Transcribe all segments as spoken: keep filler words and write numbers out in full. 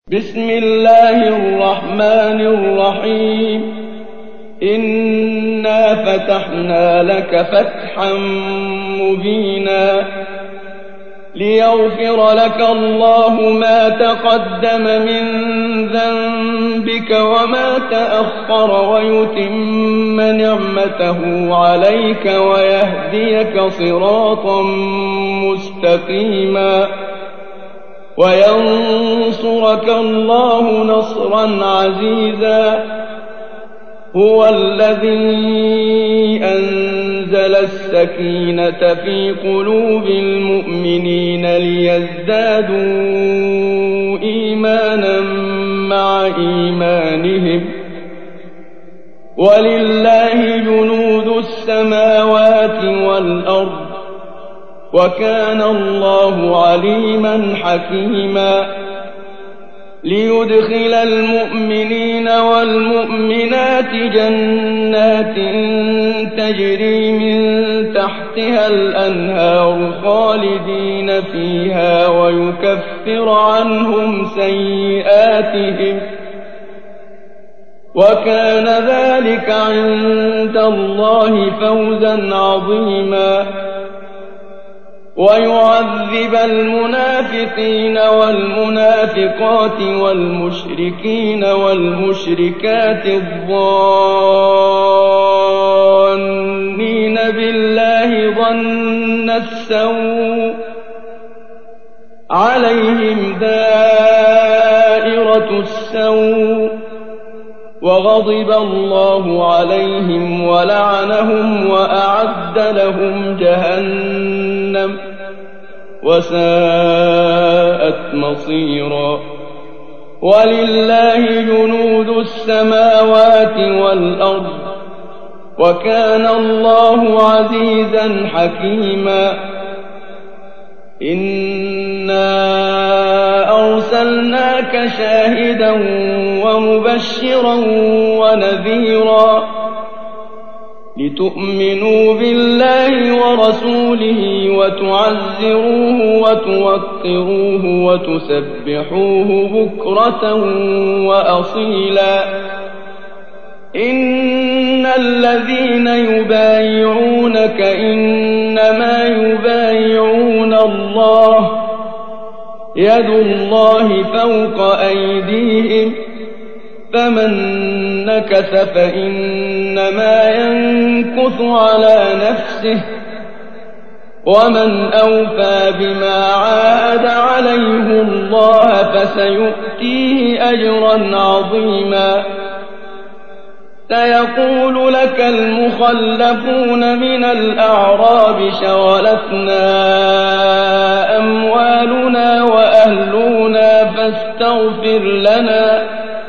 بسم الله الرحمن الرحيم إنا فتحنا لك فتحا مبينا ليغفر لك الله ما تقدم من ذنبك وما تأخر ويتم نعمته عليك ويهديك صراطا مستقيما وينصرك الله نصرا عزيزا هو الذي أنزل السكينة في قلوب المؤمنين ليزدادوا إيمانا مع إيمانهم ولله جنود السماوات والأرض وكان الله عليما حكيما ليدخل المؤمنين والمؤمنات جنات تجري من تحتها الأنهار خالدين فيها ويكفر عنهم سيئاتهم وكان ذلك عند الله فوزا عظيما ويعذب المنافقين والمنافقات والمشركين والمشركات الظانين بالله ظن السوء عليهم دائرة السوء وغضب الله عليهم ولعنهم وأعد لهم جهنم وساءت مصيرا ولله جنود السماوات والأرض وكان الله عزيزا حكيما إنا أرسلناك شاهدا ومبشرا ونذيرا لتؤمنوا بالله ورسوله وتعزروه وتوقروه وتسبحوه بكرة وأصيلا إن الذين يبايعونك إنما يبايعون الله يد الله فوق أيديهم فمن نكث فإنما ينكث على نفسه ومن أوفى بما عاهد عليه الله فسيؤتيه أجرا عظيما سيقول لك المخلفون من الأعراب شغلتنا أموالنا وأهلنا فاستغفر لنا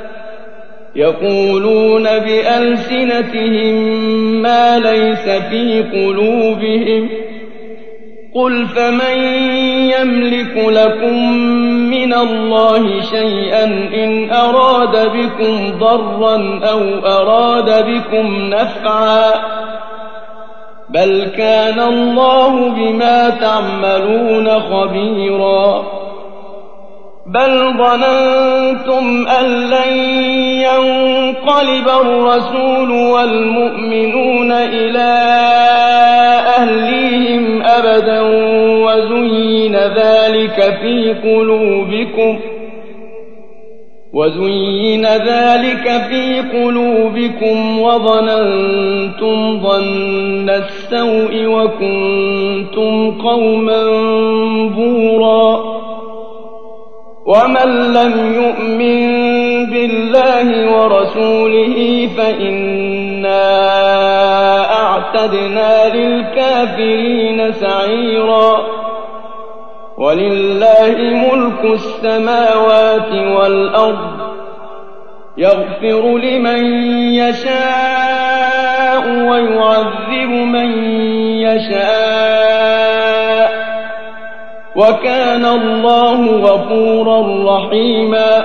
يقولون بألسنتهم ما ليس في قلوبهم قل فمن يملك لكم من الله شيئا إن أراد بكم ضرا أو أراد بكم نفعا بل كان الله بما تعملون خبيرا بل ظننتم أن لن ينقلب الرسول والمؤمنون إلى أهليهم أبدا وزين ذلك في قلوبكم وزين ذلك في قلوبكم وظننتم ظن السوء وكنتم قوما بورا ومن لم يؤمن بالله ورسوله فإنا أعتدنا للكافرين سعيرا ولله ملك السماوات والأرض يغفر لمن يشاء ويعذب من يشاء وكان الله غفورا رحيما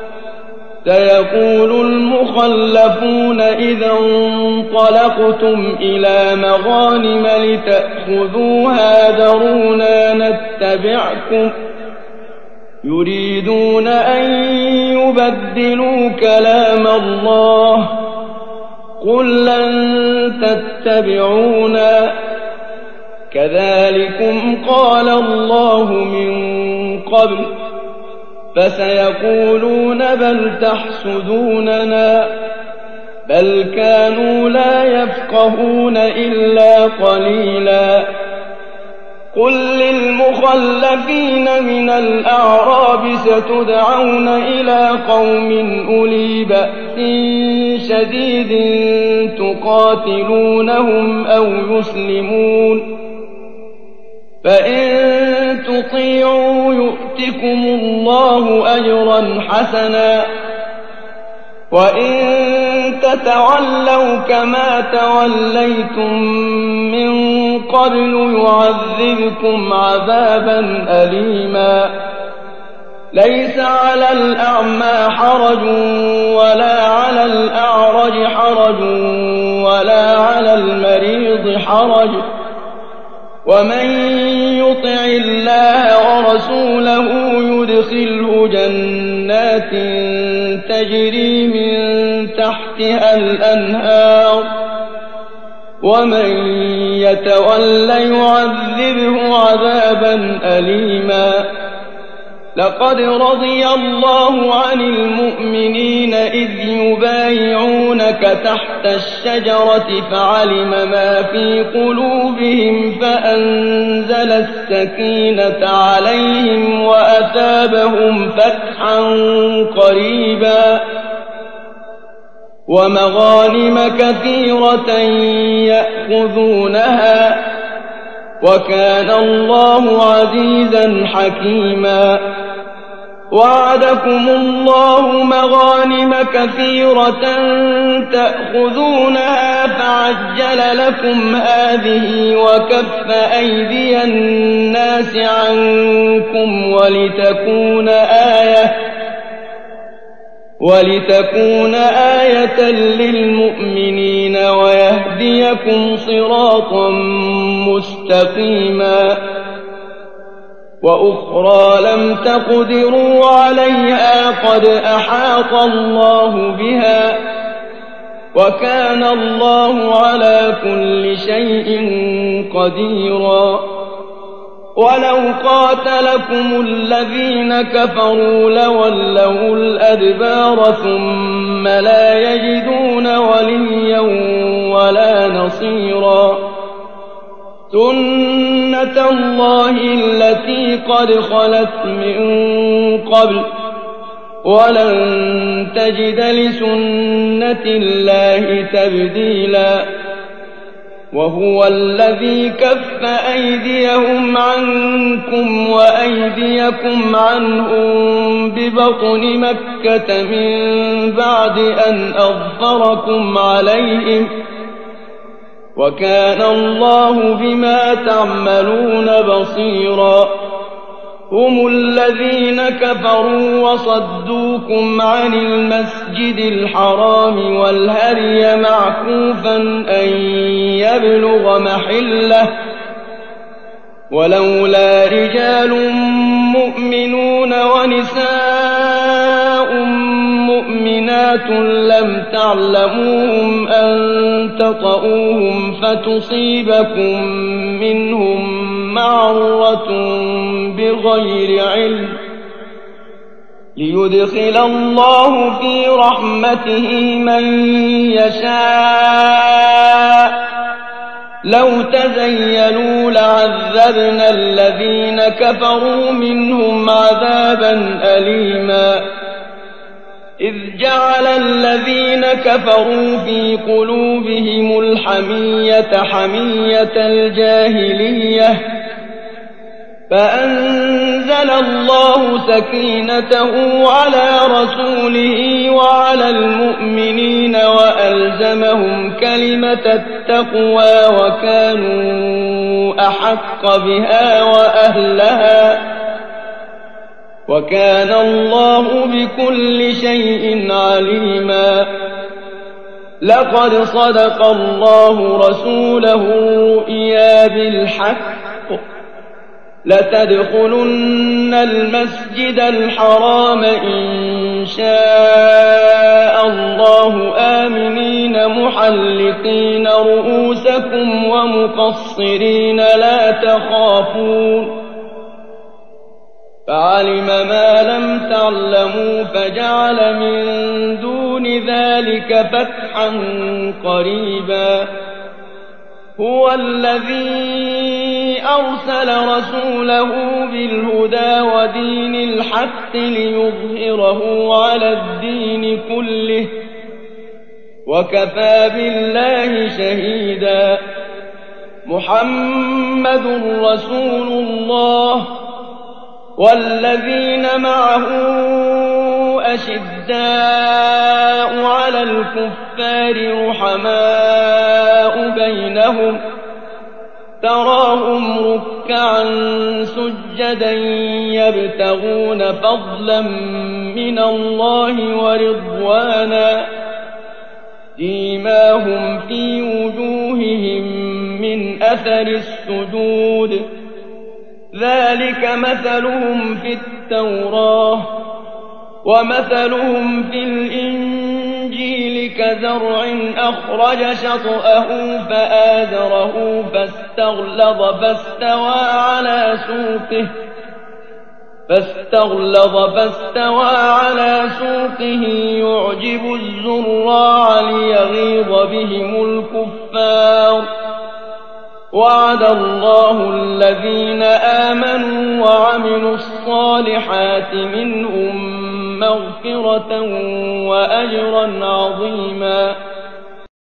سيقول المخلفون إذا انطلقتم إلى مغانم لتأخذوها ذرونا نتبعكم يريدون أن يبدلوا كلام الله قل لن تتبعونا كذلكم قال الله من قبل فسيقولون بل تحسدوننا بل كانوا لا يفقهون إلا قليلا قل للمخلفين من الأعراب ستدعون إلى قوم أولي بأس شديد تقاتلونهم أو يسلمون فإن تطيعوا يؤتكم الله أجرا حسنا وإن تتولوا كما توليتم من قبل يعذبكم عذابا أليما ليس على الأعمى حرج ولا على الأعرج حرج ولا على المريض حرج ومن يطع الله ورسوله يدخله جنات تجري من تحتها الأنهار ومن يتول يعذبه عذابا أليما لقد رضي الله عن المؤمنين إذ يبايعونك تحت الشجرة فعلم ما في قلوبهم فأنزل السكينة عليهم وأثابهم فتحا قريبا ومغانم كثيرة يأخذونها وكان الله عزيزا حكيما وعدكم الله مغانم كثيرة تأخذونها فعجل لكم هذه وكف أيدي الناس عنكم ولتكون آية ولتكون آية للمؤمنين ويهديكم صراطا مستقيما وأخرى لم تقدروا عليها قد أحاط الله بها وكان الله على كل شيء قديرا ولو قاتلكم الذين كفروا لولوا الأدبار ثم لا يجدون وليا ولا نصيرا سنة الله التي قد خلت من قبل ولن تجد لسنة الله تبديلا وهو الذي كف أيديهم عنكم وأيديكم عنهم ببطن مكة من بعد أن أظفركم عليهم وكان الله بما تعملون بصيرا هم الذين كفروا وصدوكم عن المسجد الحرام والهدي معكوفا أن يبلغ محله ولولا رجال مؤمنون ونساء مؤمنات لم تعلموهم أن تطؤوهم فتصيبكم منهم معرة بغير علم ليدخل الله في رحمته من يشاء لو تزيلوا لعذبنا الذين كفروا منهم عذابا أليما إذ جعل الذين كفروا في قلوبهم الحمية حمية الجاهلية فأنزل الله سكينته على رسوله وعلى المؤمنين وألزمهم كلمة التقوى وكانوا أحق بها وأهلها وكان الله بكل شيء عليما لقد صدق الله رسوله الرؤيا بالحق لتدخلن المسجد الحرام إن شاء محلقين رؤوسكم ومقصرين لا تخافون فعلم ما لم تعلموا فجعل من دون ذلك فتحا قريبا هو الذي أرسل رسوله بالهدى ودين الحق ليظهره على الدين كله وكفى بالله شهيدا محمد رسول الله والذين معه أشداء على الكفار رحماء بينهم تراهم ركعا سجدا يبتغون فضلا من الله ورضوانا سيماهم في وجوههم من أثر السجود ذلك مثلهم في التوراة ومثلهم في الإنجيل كزرع أخرج شطأه فآزره فاستغلظ فاستوى على سوقه فاستغلظ فاستوى على سوقه يعجب الزراع ليغيظ بهم الكفار وعد الله الذين آمنوا وعملوا الصالحات منهم مغفرة وأجرا عظيما